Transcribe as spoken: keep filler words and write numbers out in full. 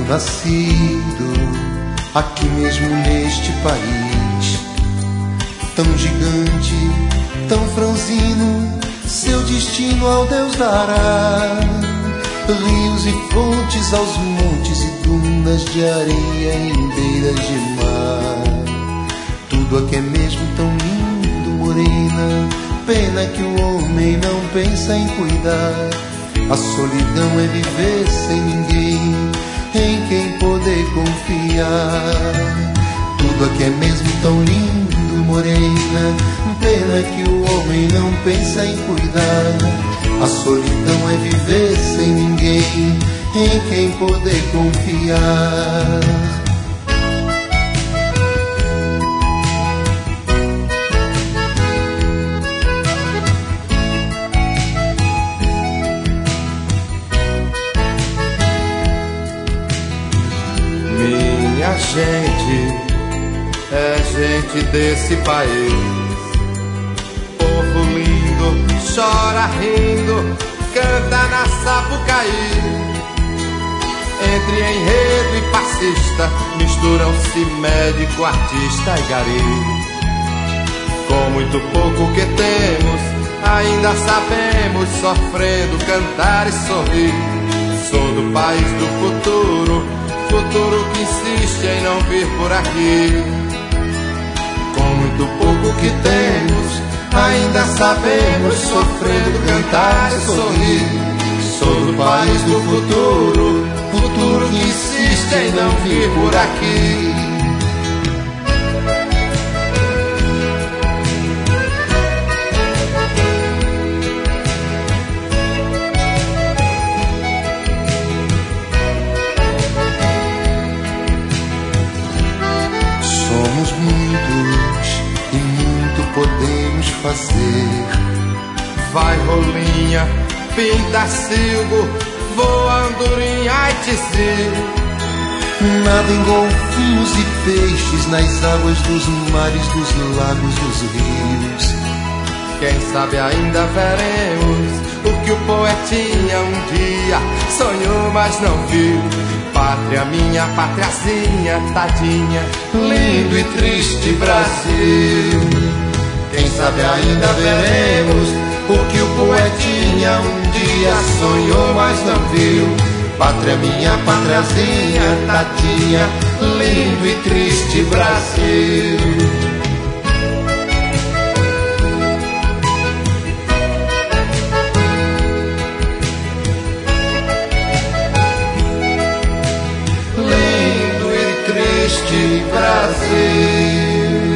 nascido aqui mesmo neste país, tão gigante, tão franzino, seu destino ao Deus dará. Rios e fontes aos montes e dunas de areia em beiras de mar. Tudo aqui é mesmo tão lindo, morena, pena que o homem não pensa em cuidar. A solidão é viver sem ninguém, em quem poder confiar. Tudo aqui é mesmo tão lindo, morena, pena que o homem não pensa em cuidar. A solidão é viver sem ninguém, em quem poder confiar. Minha gente é gente desse país, povo lindo, chora rindo, canta na Sapucaí. Entre enredo e passista misturam-se médico, artista e gari. Com muito pouco que temos, ainda sabemos, sofrendo, cantar e sorrir. Sou do país do futuro, futuro que insiste em não vir por aqui. Com muito pouco que temos, ainda sabemos, sofrendo, cantar e sorrir. Sou do país do futuro, futuro que insiste em não vir por aqui. Somos muitos e muito podemos fazer. Vai rolinha, pinta silgo, voa andorinha, Aitici. Nada em golfinhos e peixes nas águas dos mares, dos lagos, dos rios. Quem sabe ainda veremos o que o poetinha um dia sonhou, mas não viu. Pátria minha, patriazinha, tadinha, lindo e triste Brasil. Quem sabe ainda veremos o que o poetinha um dia sonhou, mas não viu. Pátria minha, patriazinha, tadinha, lindo e triste Brasil. Lindo e triste Brasil.